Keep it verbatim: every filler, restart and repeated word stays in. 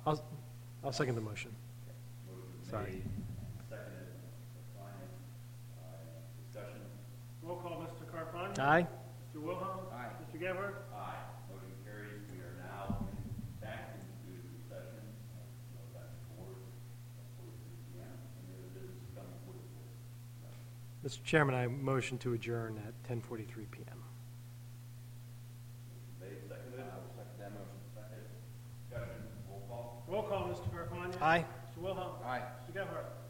I'll, I'll second the motion. Sorry. Seconded. Fine. Uh, discussion. Roll call, Mister Carfani? Aye? Mister Wilhelm? Aye. Mister Gephardt? Aye. Motion carries. We are now in- back into session. No back to board. forty-three p m. Any other business to come before the board? Mister Chairman, I motion to adjourn at ten forty-three p m Made, seconded. I will second that motion. Second. Discussion. Roll call. Roll call, Mister Carfani? Aye? Mister Wilhelm? Aye. Mister Gephardt?